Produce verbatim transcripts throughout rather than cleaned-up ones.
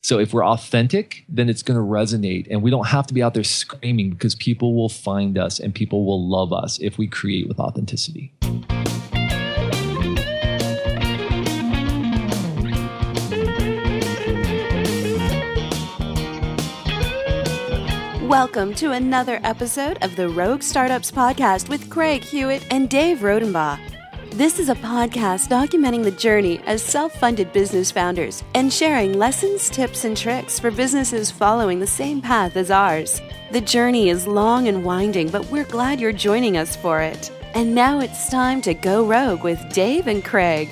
So if we're authentic, then it's going to resonate. And we don't have to be out there screaming, because people will find us and people will love us if we create with authenticity. Welcome to another episode of the Rogue Startups Podcast with Craig Hewitt and Dave Rodenbaugh. This is a podcast documenting the journey as self-funded business founders and sharing lessons, tips, and tricks for businesses following the same path as ours. The journey is long and winding, but we're glad you're joining us for it. And now it's time to go rogue with Dave and Craig.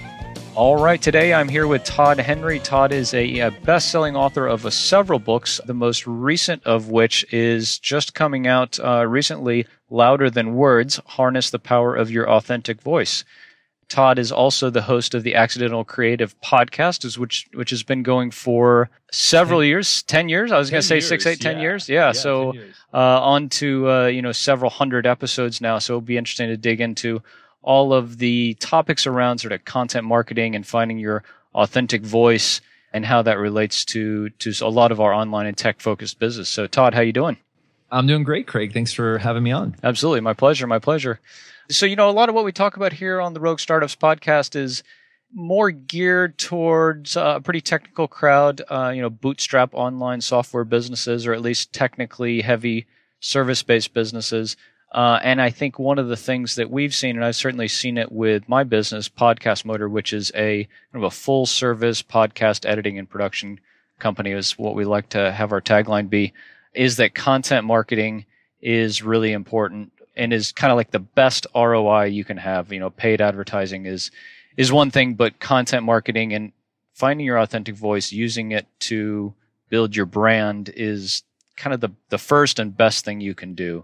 All right, today I'm here with Todd Henry. Todd is a, a best-selling author of uh, several books, the most recent of which is just coming out uh, recently, Louder Than Words, Harness the Power of Your Authentic Voice. Todd is also the host of the Accidental Creative Podcast, which which has been going for several ten, years, ten years. I was going to say years, six, eight, ten yeah. years. Yeah, yeah so uh, on to uh, you know several hundred episodes now. So it'll be interesting to dig into all of the topics around sort of content marketing and finding your authentic voice and how that relates to to a lot of our online and tech-focused business. So, Todd, how you doing? I'm doing great, Craig. Thanks for having me on. Absolutely. My pleasure. My pleasure. So, you know, a lot of what we talk about here on the Rogue Startups Podcast is more geared towards a pretty technical crowd, uh, you know, bootstrap online software businesses, or at least technically heavy service-based businesses. Uh, and I think one of the things that we've seen, and I've certainly seen it with my business, Podcast Motor, which is a kind of a full-service podcast editing and production company, is what we like to have our tagline be, is that content marketing is really important and is kind of like the best R O I you can have. You know, paid advertising is is one thing, but content marketing and finding your authentic voice, using it to build your brand is kind of the, the first and best thing you can do.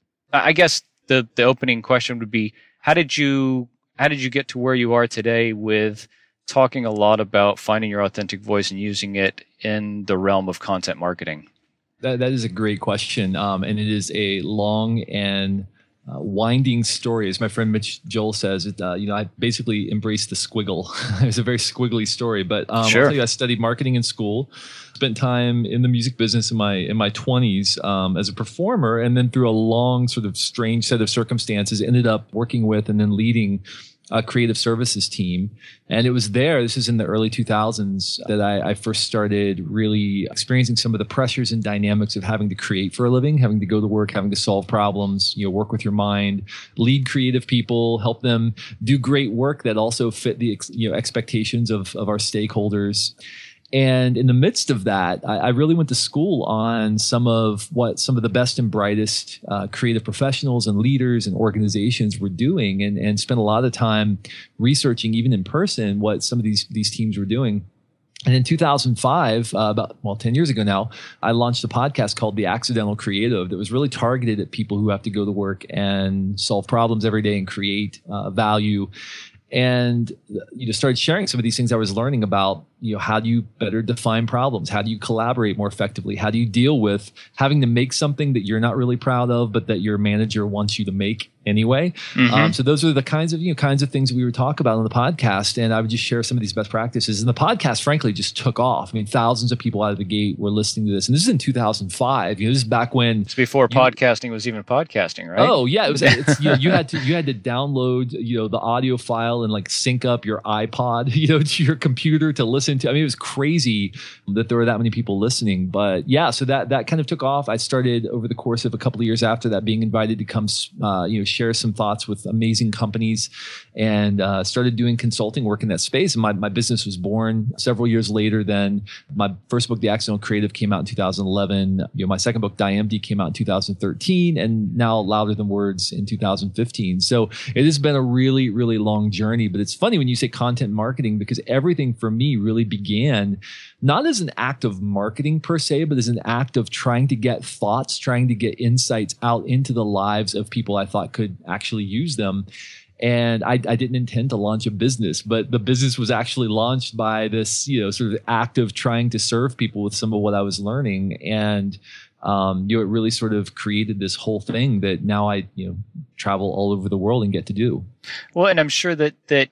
I guess the, the opening question would be, how did you how did you get to where you are today with talking a lot about finding your authentic voice and using it in the realm of content marketing? That that is a great question, um, and it is a long and uh, winding story. As my friend Mitch Joel says, it, uh, you know, I basically embraced the squiggle. It's a very squiggly story, but um, sure. I'll tell you, I studied marketing in school. Spent time in the music business in my in my twenties um, as a performer, and then through a long sort of strange set of circumstances, ended up working with and then leading a creative services team. And it was there, this is in the early two thousands, that I, I first started really experiencing some of the pressures and dynamics of having to create for a living, having to go to work, having to solve problems, you know, work with your mind, lead creative people, help them do great work that also fit the you know expectations of of our stakeholders. And in the midst of that, I, I really went to school on some of what some of the best and brightest uh, creative professionals and leaders and organizations were doing, and, and spent a lot of time researching, even in person, what some of these these teams were doing. And in two thousand five, uh, about, well, ten years ago now, I launched a podcast called The Accidental Creative that was really targeted at people who have to go to work and solve problems every day and create uh, value. And you know, started sharing some of these things I was learning about. You know, how do you better define problems? How do you collaborate more effectively? How do you deal with having to make something that you're not really proud of, but that your manager wants you to make anyway? Mm-hmm. Um, so those are the kinds of you know kinds of things we would talk about on the podcast, and I would just share some of these best practices. And the podcast, frankly, just took off. I mean, thousands of people out of the gate were listening to this, and this is in two thousand five. You know, this is back when it's before you, podcasting was even podcasting, right? Oh yeah, it was. It's, you know, you had to you had to download you know the audio file and like sync up your iPod you know to your computer to listen to. I mean, it was crazy that there were that many people listening. But yeah, so that that kind of took off. I started over the course of a couple of years after that being invited to come uh, you know share some thoughts with amazing companies, and uh, started doing consulting work in that space. And my my business was born several years later. Then my first book, The Accidental Creative, came out in two thousand eleven. You know, my second book, Die Empty, came out in two thousand thirteen, and now Louder Than Words in two thousand fifteen. So it has been a really, really long journey. But it's funny when you say content marketing, because everything for me really began not as an act of marketing per se, but as an act of trying to get thoughts, trying to get insights out into the lives of people I thought could actually use them. And I, I didn't intend to launch a business, but the business was actually launched by this, you know, sort of act of trying to serve people with some of what I was learning. And um, you know, it really sort of created this whole thing that now I, you know, travel all over the world and get to do. Well, and I'm sure that that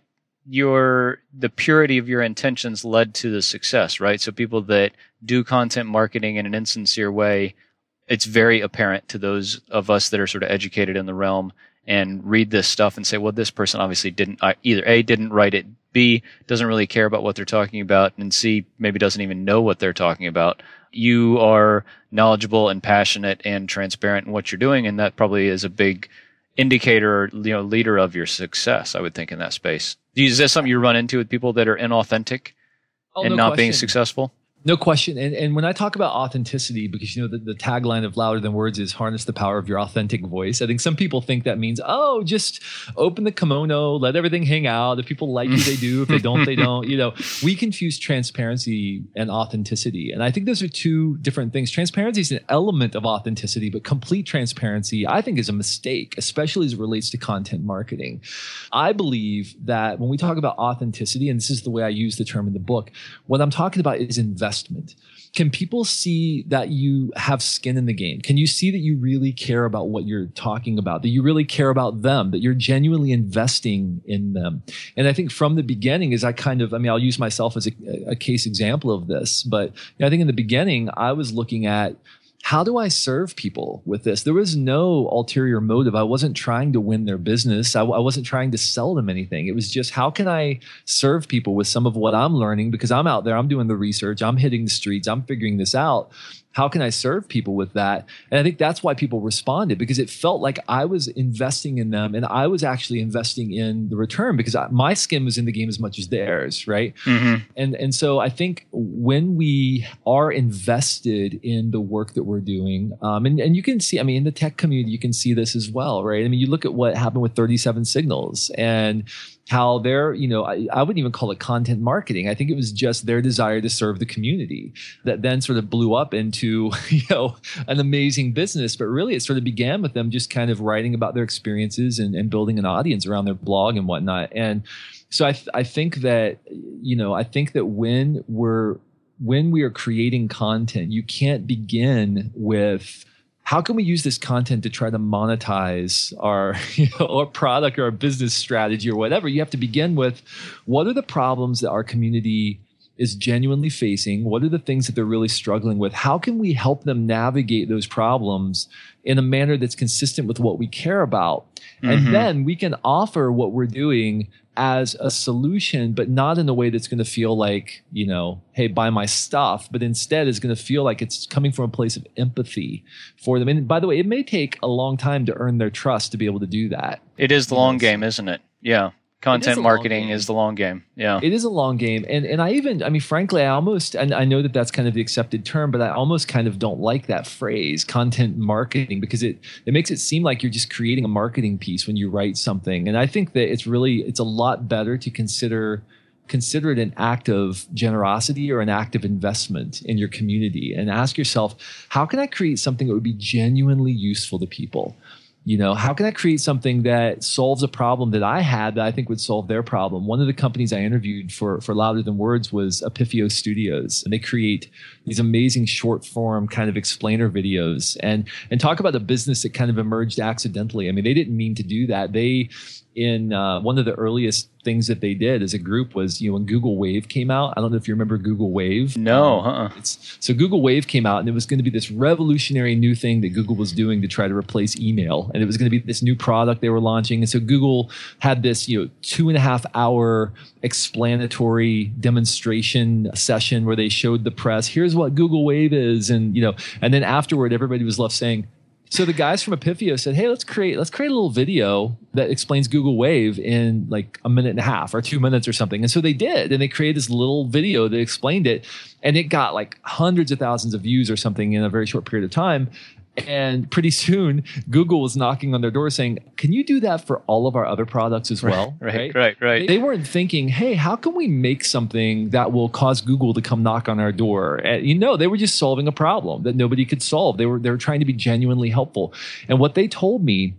your the purity of your intentions led to the success, right? So people that do content marketing in an insincere way, it's very apparent to those of us that are sort of educated in the realm and read this stuff and say, well, this person obviously didn't either A, didn't write it, B, doesn't really care about what they're talking about, and C, maybe doesn't even know what they're talking about. You are knowledgeable and passionate and transparent in what you're doing, and that probably is a big indicator, you know, leader of your success, I would think, in that space. Is that something you run into with people that are inauthentic oh, and no not question. being successful? No question. And and when I talk about authenticity, because, you know, the, the tagline of Louder Than Words is harness the power of your authentic voice. I think some people think that means, oh, just open the kimono, let everything hang out. If people like you, they do. If they don't, they don't. You know, we confuse transparency and authenticity. And I think those are two different things. Transparency is an element of authenticity, but complete transparency, I think, is a mistake, especially as it relates to content marketing. I believe that when we talk about authenticity, and this is the way I use the term in the book, what I'm talking about is investment. Can people see that you have skin in the game? Can you see that you really care about what you're talking about, that you really care about them, that you're genuinely investing in them? And I think from the beginning, as I kind of, I mean, I'll use myself as a, a case example of this, but you know, I think in the beginning, I was looking at, how do I serve people with this? There was no ulterior motive. I wasn't trying to win their business. I, I wasn't trying to sell them anything. It was just, how can I serve people with some of what I'm learning? Because I'm out there, I'm doing the research, I'm hitting the streets, I'm figuring this out. How can I serve people with that? And I think that's why people responded, because it felt like I was investing in them and I was actually investing in the return, because I, my skin was in the game as much as theirs, right? Mm-hmm. And and so I think when we are invested in the work that we're doing, um, and, and you can see, I mean, in the tech community, you can see this as well, right? I mean, you look at what happened with thirty-seven Signals and how they're, you know, I, I wouldn't even call it content marketing. I think it was just their desire to serve the community that then sort of blew up into, you know, an amazing business. But really, it sort of began with them just kind of writing about their experiences and, and building an audience around their blog and whatnot. And so I, th- I think that, you know, I think that when we're, when we are creating content, you can't begin with, how can we use this content to try to monetize our, you know, our product or our business strategy or whatever? You have to begin with, what are the problems that our community is genuinely facing? What are the things that they're really struggling with? How can we help them navigate those problems in a manner that's consistent with what we care about? Mm-hmm. And then we can offer what we're doing as a solution, but not in a way that's going to feel like, you know, hey, buy my stuff, but instead is going to feel like it's coming from a place of empathy for them. And by the way, it may take a long time to earn their trust to be able to do that. It is the long game, isn't it? Yeah. Content is marketing is the long game. Yeah. It is a long game. And and I even, I mean, frankly, I almost, and I know that that's kind of the accepted term, but I almost kind of don't like that phrase, content marketing, because it, it makes it seem like you're just creating a marketing piece when you write something. And I think that it's really, it's a lot better to consider consider it an act of generosity or an act of investment in your community, and ask yourself, how can I create something that would be genuinely useful to people? You know, how can I create something that solves a problem that I had that I think would solve their problem? One of the companies I interviewed for, for Louder Than Words was Epiphio Studios, and they create these amazing short form kind of explainer videos, and, and talk about a business that kind of emerged accidentally. I mean, they didn't mean to do that. They, in uh, one of the earliest things that they did as a group was, you know, when Google Wave came out. I don't know if you remember Google Wave. No, um, huh? It's, so Google Wave came out, and it was going to be this revolutionary new thing that Google was doing to try to replace email. And it was going to be this new product they were launching. And so Google had this, you know, two and a half hour explanatory demonstration session where they showed the press, here's what Google Wave is. And, you know, and then afterward, everybody was left saying, so the guys from Epiphio said, hey, let's create let's create a little video that explains Google Wave in like a minute and a half or two minutes or something. And so they did. And they created this little video that explained it. And it got like hundreds of thousands of views or something in a very short period of time. And pretty soon, Google was knocking on their door saying, can you do that for all of our other products as well? Right, right, right. right. They, they weren't thinking, hey, how can we make something that will cause Google to come knock on our door? And, you know, they were just solving a problem that nobody could solve. They were, they were trying to be genuinely helpful. And what they told me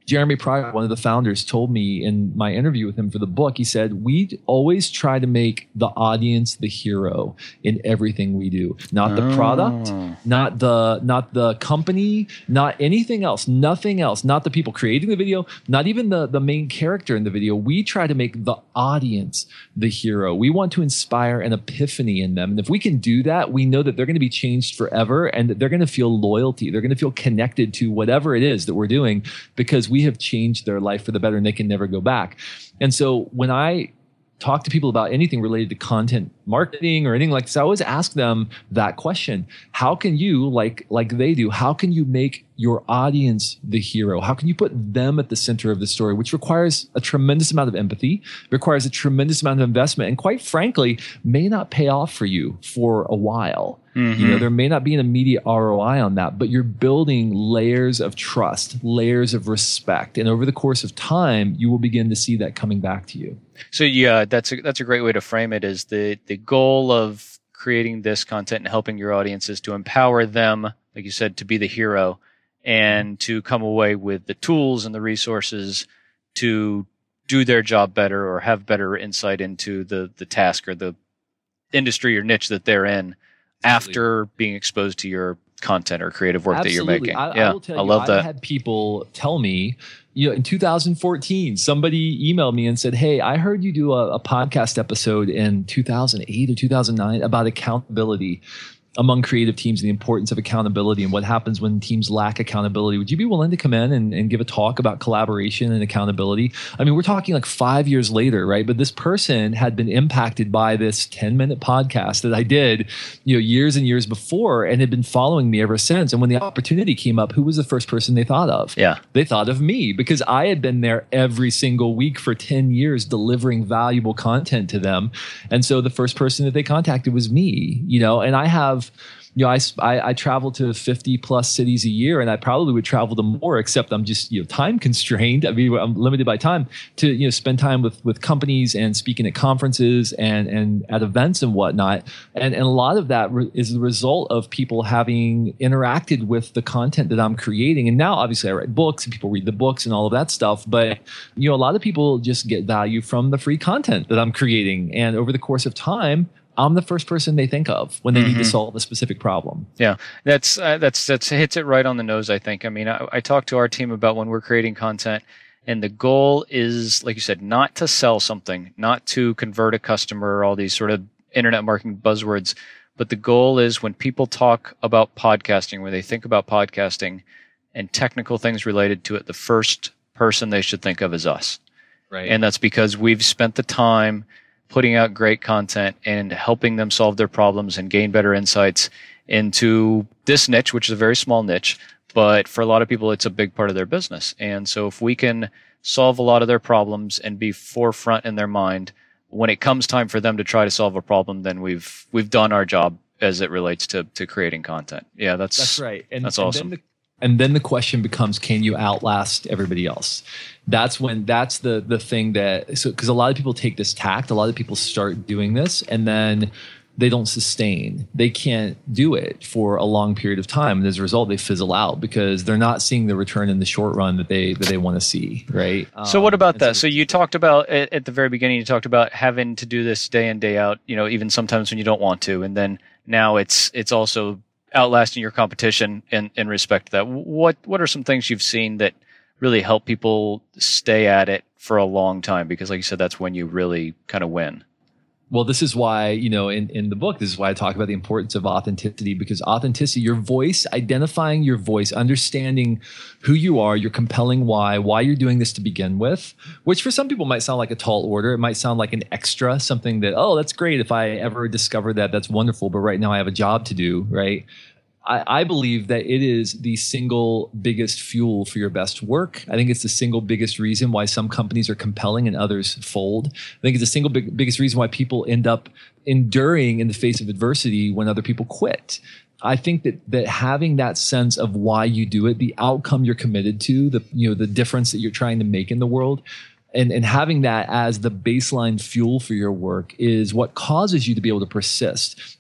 Jeremy Pryor, one of the founders, told me in my interview with him for the book, he said, we always try to make the audience the hero in everything we do. Not the oh. product, not the not the company, not anything else, nothing else, not the people creating the video, not even the, the main character in the video. We try to make the audience the hero. We want to inspire an epiphany in them. And if we can do that, we know that they're going to be changed forever and that they're going to feel loyalty. They're going to feel connected to whatever it is that we're doing because we have changed their life for the better and they can never go back. And so when I talk to people about anything related to content marketing or anything like this, I always ask them that question. How can you, like, like they do, how can you make your audience the hero? How can you put them at the center of the story, which requires a tremendous amount of empathy, requires a tremendous amount of investment, and quite frankly, may not pay off for you for a while. Mm-hmm. You know, there may not be an immediate R O I on that, but you're building layers of trust, layers of respect. And over the course of time, you will begin to see that coming back to you. So yeah, that's a, that's a great way to frame it, is the, the goal of creating this content and helping your audience is to empower them, like you said, to be the hero and to come away with the tools and the resources to do their job better or have better insight into the, the task or the industry or niche that they're in. Absolutely. After being exposed to your content or creative work Absolutely. that you're making. I, yeah, I, will tell I you, love that. I had people tell me, you know, in two thousand fourteen, somebody emailed me and said, hey, I heard you do a, a podcast episode in two thousand eight or two thousand nine about accountability among creative teams and the importance of accountability and what happens when teams lack accountability. Would you be willing to come in and, and give a talk about collaboration and accountability? I mean, we're talking like five years later, right? But this person had been impacted by this ten minute podcast that I did, you know, years and years before and had been following me ever since. And when the opportunity came up, who was the first person they thought of? Yeah. They thought of me because I had been there every single week for ten years delivering valuable content to them. And so the first person that they contacted was me, you know, and I have You know, I, I, I travel to fifty plus cities a year, and I probably would travel to more, except I'm just, you know, time constrained. I mean, I'm limited by time to, you know, spend time with, with companies and speaking at conferences and, and at events and whatnot. And, and a lot of that re- is the result of people having interacted with the content that I'm creating. And now, obviously, I write books and people read the books and all of that stuff. But, you know, a lot of people just get value from the free content that I'm creating. And over the course of time, I'm the first person they think of when they mm-hmm. need to solve a specific problem. Yeah, that's uh, that's that's hits it right on the nose, I think. I mean, I, I talk to our team about when we're creating content, and the goal is, like you said, not to sell something, not to convert a customer, all these sort of internet marketing buzzwords, but the goal is when people talk about podcasting, when they think about podcasting and technical things related to it, the first person they should think of is us. Right. And that's because we've spent the time putting out great content and helping them solve their problems and gain better insights into this niche, which is a very small niche, but for a lot of people, it's a big part of their business. And so if we can solve a lot of their problems and be forefront in their mind, when it comes time for them to try to solve a problem, then we've, we've done our job as it relates to, to creating content. Yeah, that's, that's right. And that's and awesome. Then the, and then the question becomes, can you outlast everybody else? That's when, that's the, the thing that, so, cause a lot of people take this tact, a lot of people start doing this and then they don't sustain. They can't do it for a long period of time. And as a result, they fizzle out because they're not seeing the return in the short run that they, that they want to see. Right. So what about um, that? So, so you talked about at, at the very beginning, you talked about having to do this day in, day out, you know, even sometimes when you don't want to. And then now it's, it's also outlasting your competition in, in respect to that. What, what are some things you've seen that really help people stay at it for a long time? Because like you said, that's when you really kind of win. Well, this is why, you know, in, in the book, this is why I talk about the importance of authenticity, because authenticity, your voice, identifying your voice, understanding who you are, your compelling why, why you're doing this to begin with, which for some people might sound like a tall order. It might sound like an extra, something that, oh, that's great. If I ever discover that, that's wonderful. But right now I have a job to do, right? I, I believe that it is the single biggest fuel for your best work. I think it's the single biggest reason why some companies are compelling and others fold. I think it's the single big, biggest reason why people end up enduring in the face of adversity when other people quit. I think that that having that sense of why you do it, the outcome you're committed to, the you know the difference that you're trying to make in the world, and and having that as the baseline fuel for your work is what causes you to be able to persist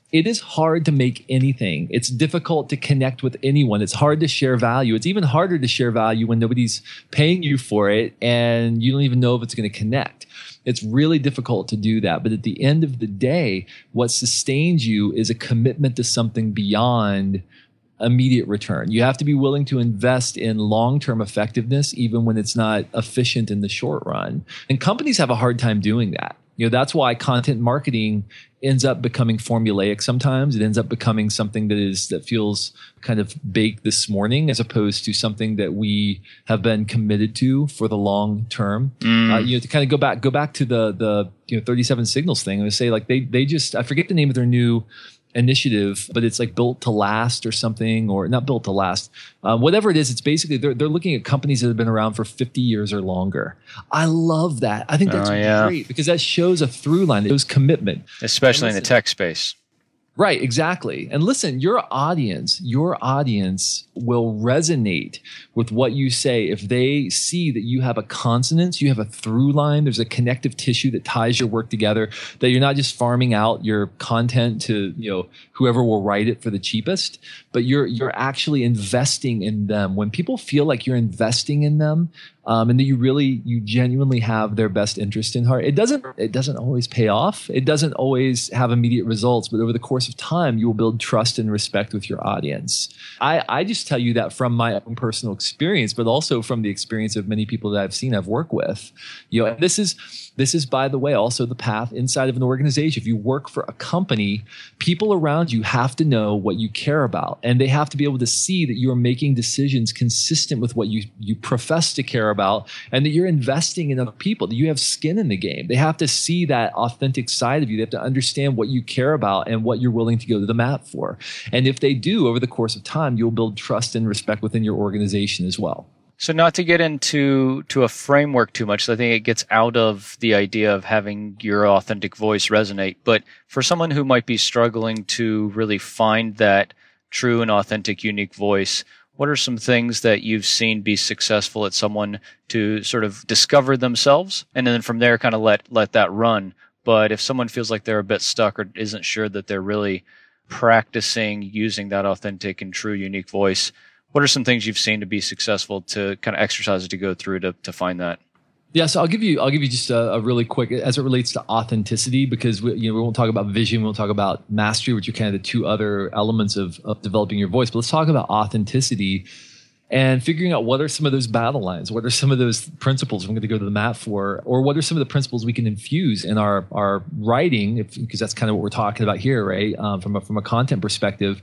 it is hard to make anything. It's difficult to connect with anyone. It's hard to share value. It's even harder to share value when nobody's paying you for it and you don't even know if it's going to connect. It's really difficult to do that. But at the end of the day, what sustains you is a commitment to something beyond immediate return. You have to be willing to invest in long-term effectiveness, even when it's not efficient in the short run. And companies have a hard time doing that. You know, that's why content marketing ends up becoming formulaic sometimes. It ends up becoming something that is that feels kind of baked this morning, as opposed to something that we have been committed to for the long term. Mm. Uh, you know, to kind of go back, go back to the the you know thirty-seven Signals thing. I would say like they they just I forget the name of their new initiative, but it's like Built to Last or something, or not Built to Last, uh, whatever it is. It's basically they're they're looking at companies that have been around for fifty years or longer. I love that. I think that's oh, yeah. great because that shows a through line. It shows commitment, especially in the tech space. Right, exactly. And listen, your audience, your audience will resonate with what you say if they see that you have a consonance, you have a through line, there's a connective tissue that ties your work together, that you're not just farming out your content to, you know, whoever will write it for the cheapest, but you're you're actually investing in them. When people feel like you're investing in them, Um, and that you really, you genuinely have their best interest in heart. It doesn't, it doesn't always pay off. It doesn't always have immediate results, but over the course of time, you will build trust and respect with your audience. I, I just tell you that from my own personal experience, but also from the experience of many people that I've seen, I've worked with. You know, and this is, this is, by the way, also the path inside of an organization. If you work for a company, people around you have to know what you care about, and they have to be able to see that you are making decisions consistent with what you, you profess to care about. About, and that you're investing in other people, that you have skin in the game. They have to see that authentic side of you. They have to understand what you care about and what you're willing to go to the mat for. And if they do, over the course of time, you'll build trust and respect within your organization as well. So not to get into to a framework too much, so I think it gets out of the idea of having your authentic voice resonate. But for someone who might be struggling to really find that true and authentic, unique voice, what are some things that you've seen be successful at someone to sort of discover themselves and then from there kind of let let that run? But if someone feels like they're a bit stuck or isn't sure that they're really practicing using that authentic and true unique voice, what are some things you've seen to be successful to kind of exercises to go through to, to find that? Yeah, so I'll give you I'll give you just a, a really quick as it relates to authenticity, because we, you know we won't talk about vision, we won't talk about mastery, which are kind of the two other elements of, of developing your voice. But let's talk about authenticity and figuring out what are some of those battle lines, what are some of those principles we're going to go to the mat for, or what are some of the principles we can infuse in our our writing, if, because that's kind of what we're talking about here, right? Um, from a, from a content perspective.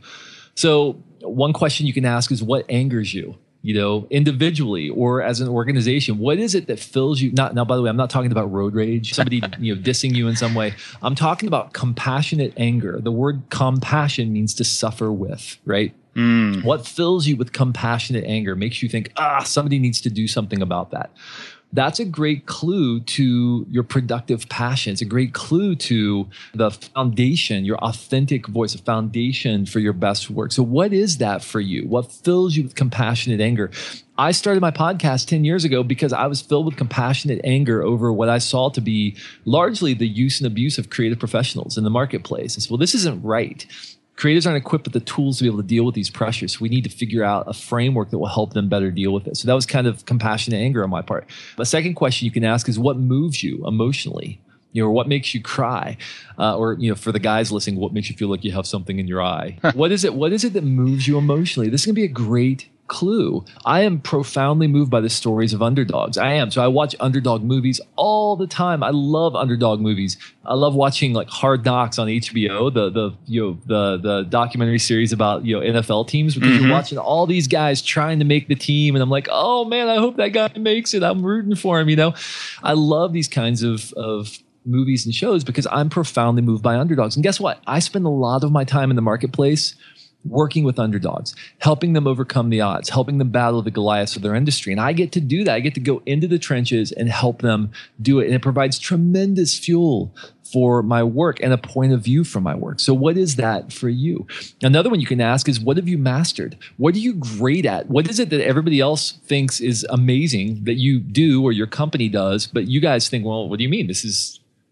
So one question you can ask is, what angers you? You know, individually or as an organization, what is it that fills you? Not now, by the way, I'm not talking about road rage, somebody you know dissing you in some way. I'm talking about compassionate anger. The word compassion means to suffer with, right? Mm. What fills you with compassionate anger makes you think, ah, somebody needs to do something about that. That's a great clue to your productive passion. It's a great clue to the foundation, your authentic voice, a foundation for your best work. So what is that for you? What fills you with compassionate anger? I started my podcast ten years ago because I was filled with compassionate anger over what I saw to be largely the use and abuse of creative professionals in the marketplace. I said, well, this isn't right. Creatives aren't equipped with the tools to be able to deal with these pressures. So we need to figure out a framework that will help them better deal with it. So that was kind of compassionate anger on my part. The second question you can ask is, what moves you emotionally? You know, or what makes you cry? Uh, or, you know, for the guys listening, what makes you feel like you have something in your eye? What is it? What is it that moves you emotionally? This is going to be a great clue. I am profoundly moved by the stories of underdogs. I am. So I watch underdog movies all the time. I love underdog movies. I love watching like Hard Knocks on H B O, the the you know the the documentary series about you know N F L teams, because mm-hmm. you're watching all these guys trying to make the team, and I'm like, oh man, I hope that guy makes it. I'm rooting for him. You know, I love these kinds of of movies and shows because I'm profoundly moved by underdogs. And guess what? I spend a lot of my time in the marketplace working with underdogs, helping them overcome the odds, helping them battle the Goliaths of their industry. And I get to do that. I get to go into the trenches and help them do it. And it provides tremendous fuel for my work and a point of view for my work. So what is that for you? Another one you can ask is, what have you mastered? What are you great at? What is it that everybody else thinks is amazing that you do or your company does, but you guys think, well, what do you mean? This is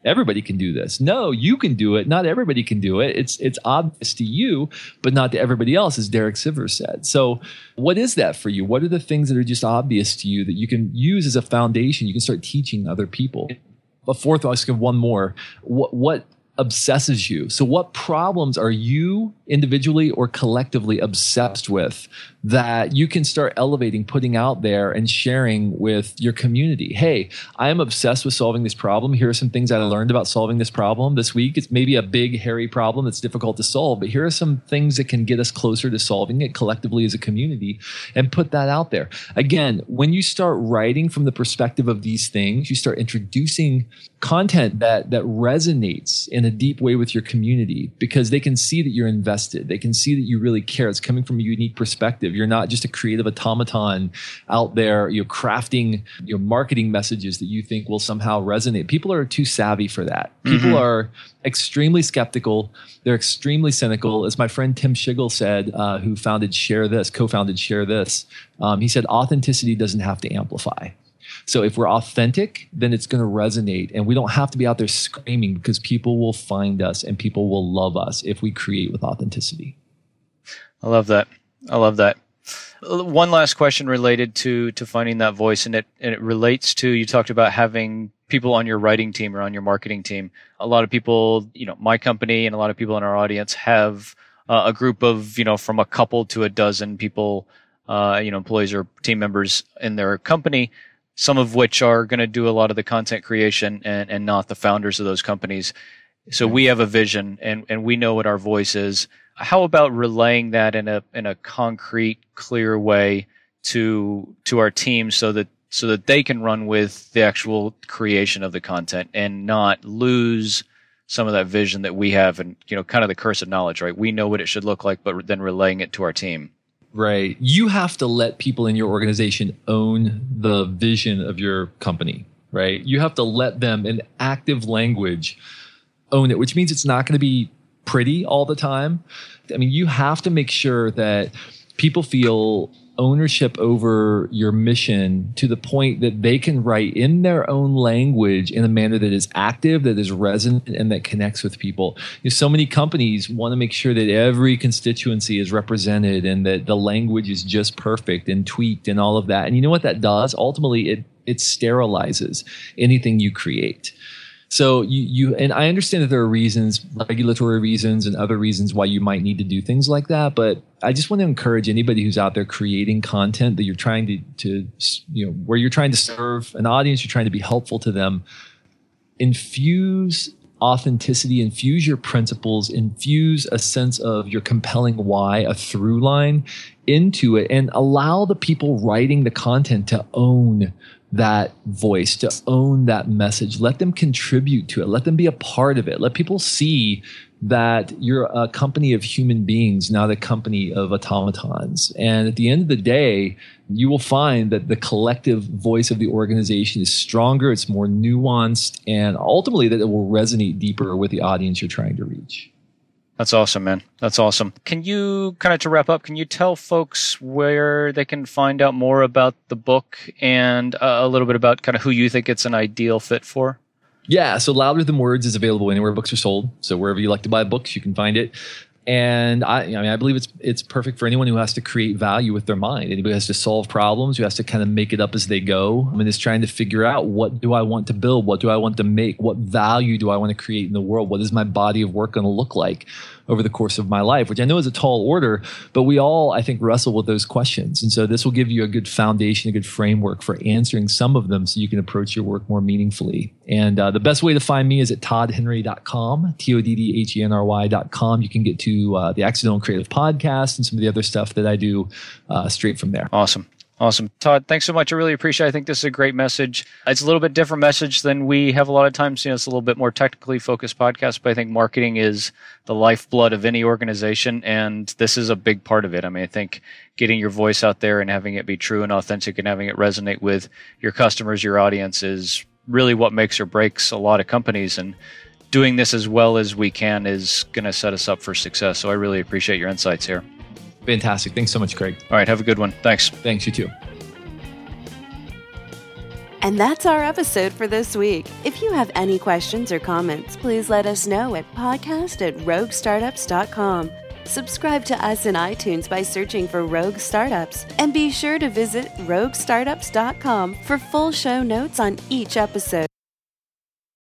everybody can do this. No, you can do it. Not everybody can do it. It's it's obvious to you, but not to everybody else, as Derek Sivers said. So what is that for you? What are the things that are just obvious to you that you can use as a foundation? You can start teaching other people. A fourth, I'll just give one more. What, what obsesses you? So what problems are you individually or collectively obsessed with that you can start elevating, putting out there and sharing with your community? Hey, I am obsessed with solving this problem. Here are some things I learned about solving this problem this week. It's maybe a big, hairy problem that's difficult to solve, but here are some things that can get us closer to solving it collectively as a community, and put that out there. Again, when you start writing from the perspective of these things, you start introducing content that that resonates in a deep way with your community, because they can see that you're invested. They can see that you really care. It's coming from a unique perspective. You're not just a creative automaton out there, you know, crafting your marketing messages that you think will somehow resonate. People are too savvy for that. People mm-hmm. are extremely skeptical. They're extremely cynical. As my friend Tim Schigel said, uh, who founded Share This, co-founded Share This, um, he said, authenticity doesn't have to amplify. So if we're authentic, then it's going to resonate, and we don't have to be out there screaming, because people will find us and people will love us if we create with authenticity. I love that. I love that. One last question related to to finding that voice, and it and it relates to, you talked about having people on your writing team or on your marketing team. A lot of people, you know, my company and a lot of people in our audience have uh, a group of, you know, from a couple to a dozen people, uh, you know, employees or team members in their company, some of which are going to do a lot of the content creation and, and not the founders of those companies. So we have a vision, and, and we know what our voice is. How about relaying that in a in a concrete, clear way to to our team, so that so that they can run with the actual creation of the content and not lose some of that vision that we have, and, you know, kind of the curse of knowledge, right? We know what it should look like, but then relaying it to our team. Right. You have to let people in your organization own the vision of your company, right? You have to let them, in active language, own it, which means it's not going to be pretty all the time. I mean, you have to make sure that people feel ownership over your mission to the point that they can write in their own language in a manner that is active, that is resonant, and that connects with people. You know, so many companies want to make sure that every constituency is represented and that the language is just perfect and tweaked and all of that. And you know what that does? Ultimately, it it sterilizes anything you create. So you, you, and I understand that there are reasons, regulatory reasons and other reasons why you might need to do things like that. But I just want to encourage anybody who's out there creating content that you're trying to, to, you know, where you're trying to serve an audience, you're trying to be helpful to them, infuse authenticity, infuse your principles, infuse a sense of your compelling why, a through line into it, and allow the people writing the content to own that voice, to own that message. Let them contribute to it. Let them be a part of it. Let people see that you're a company of human beings, not a company of automatons. And at the end of the day, you will find that the collective voice of the organization is stronger, it's more nuanced, and ultimately that it will resonate deeper with the audience you're trying to reach. That's awesome, man. That's awesome. Can you, kind of to wrap up, can you tell folks where they can find out more about the book and uh, a little bit about kind of who you think it's an ideal fit for? Yeah, so Louder Than Words is available anywhere books are sold. So wherever you like to buy books, you can find it. And I, I mean, I believe it's it's perfect for anyone who has to create value with their mind. Anybody who has to solve problems, who has to kind of make it up as they go. I mean, is trying to figure out, what do I want to build? What do I want to make? What value do I want to create in the world? What is my body of work going to look like over the course of my life? Which I know is a tall order, but we all, I think, wrestle with those questions. And so this will give you a good foundation, a good framework for answering some of them so you can approach your work more meaningfully. And uh, the best way to find me is at todd henry dot com, T O D D H E N R Y dot com. You can get to uh, the Accidental Creative Podcast and some of the other stuff that I do uh, straight from there. Awesome. Awesome. Todd, thanks so much. I really appreciate it. I think this is a great message. It's a little bit different message than we have a lot of times. You know, it's a little bit more technically focused podcast, but I think marketing is the lifeblood of any organization, and this is a big part of it. I mean, I think getting your voice out there and having it be true and authentic and having it resonate with your customers, your audience, is really what makes or breaks a lot of companies. And doing this as well as we can is going to set us up for success. So I really appreciate your insights here. Fantastic. Thanks so much, Craig. All right. Have a good one. Thanks. Thanks. You too. And that's our episode for this week. If you have any questions or comments, please let us know at podcast at rogue startups dot com. Subscribe to us in iTunes by searching for Rogue Startups. And be sure to visit rogue startups dot com for full show notes on each episode.